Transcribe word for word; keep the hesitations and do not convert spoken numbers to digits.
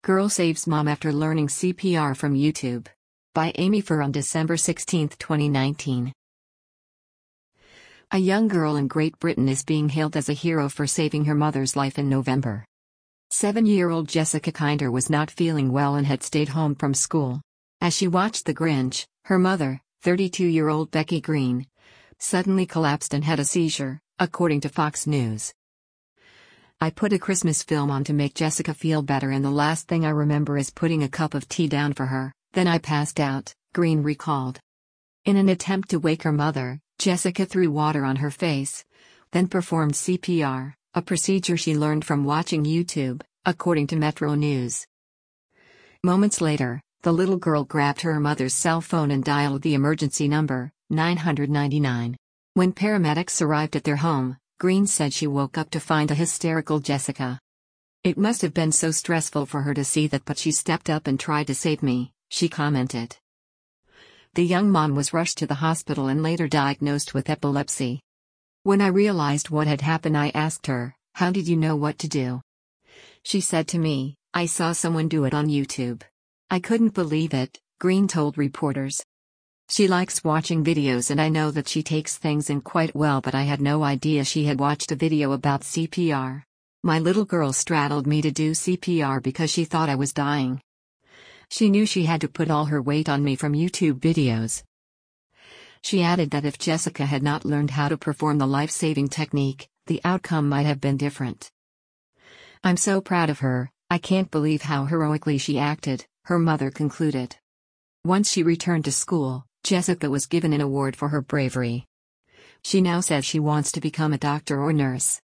Girl saves mom after learning C P R from YouTube. By Amy Furr on December sixteenth, twenty nineteen. A young girl in Great Britain is being hailed as a hero for saving her mother's life in November. Seven-year-old Jessica Kinder was not feeling well and had stayed home from school. As she watched The Grinch, her mother, thirty-two-year-old Becky Green, suddenly collapsed and had a seizure, according to Fox News. I put a Christmas film on to make Jessica feel better, and the last thing I remember is putting a cup of tea down for her, then I passed out, Green recalled. In an attempt to wake her mother, Jessica threw water on her face, then performed C P R, a procedure she learned from watching YouTube, according to Metro News. Moments later, the little girl grabbed her mother's cell phone and dialed the emergency number, nine nine nine. When paramedics arrived at their home, Green said she woke up to find a hysterical Jessica. "It must have been so stressful for her to see that, but she stepped up and tried to save me," she commented. The young mom was rushed to the hospital and later diagnosed with epilepsy. "When I realized what had happened, I asked her, 'How did you know what to do?' She said to me, 'I saw someone do it on YouTube.' I couldn't believe it," Green told reporters. "She likes watching videos and I know that she takes things in quite well, but I had no idea she had watched a video about C P R. My little girl straddled me to do C P R because she thought I was dying. She knew she had to put all her weight on me from YouTube videos." She added that if Jessica had not learned how to perform the life-saving technique, the outcome might have been different. "I'm so proud of her, I can't believe how heroically she acted," her mother concluded. Once she returned to school, Jessica was given an award for her bravery. She now says she wants to become a doctor or nurse.